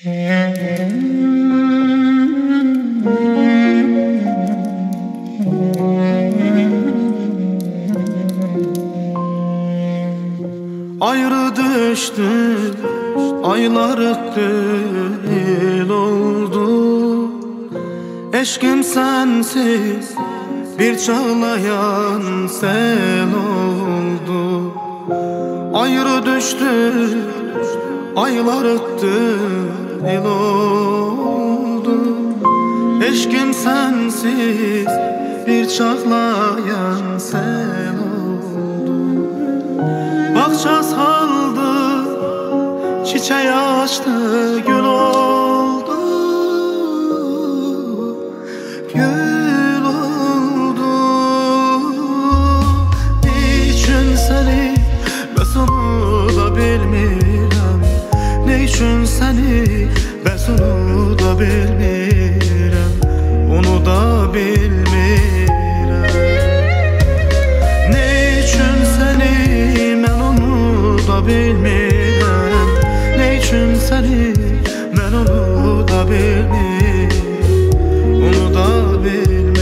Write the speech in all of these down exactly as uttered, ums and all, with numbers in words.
Ayrı düştük, aylar öttü, yıl oldu. Eşkim sensiz bir çağlayan sel oldu. Ayrı düştük, aylar öttü, yıl oldu. Eşkim sensiz bir çağlayan sel oldu. Bahçe saldı, çiçeği açtı, gül oldu, gül oldu. Niçin seni, ben onu da bilmirəm. Ne için seni, ben onu da bilmirəm. Onu da bilmirəm. Bilmirəm, ne için seni, ben onu da bilmirəm, onu da bilmirəm.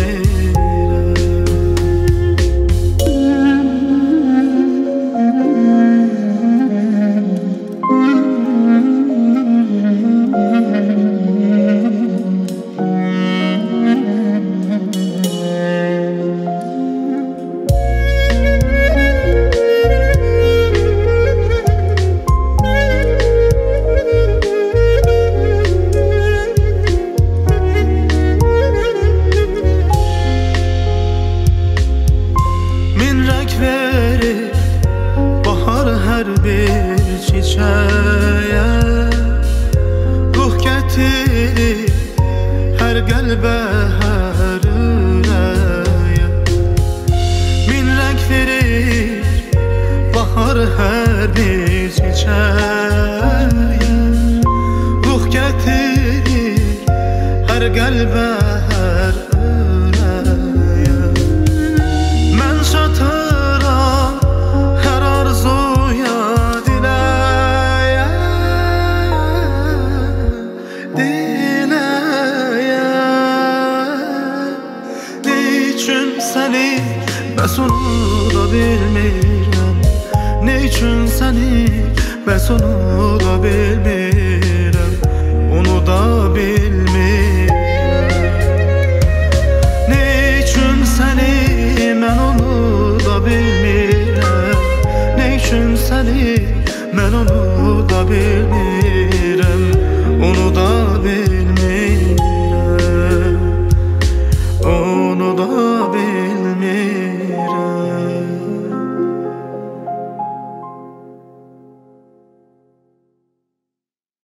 Verir bahar her bir çiçeğe, ruh getirir her qəlbə, hər ürəyə. Min rəng verir bahar hər bir çiçeğe, ruh getirir hər qəlbə, hər ürəyə. Mən çatır seni, ben onu da bilmirəm. Ne için seni, ben onu da bilmirəm. Onu da bilmirəm. Ne için seni, ben onu da bilmirəm. Ne için seni, ben onu da bilmirəm.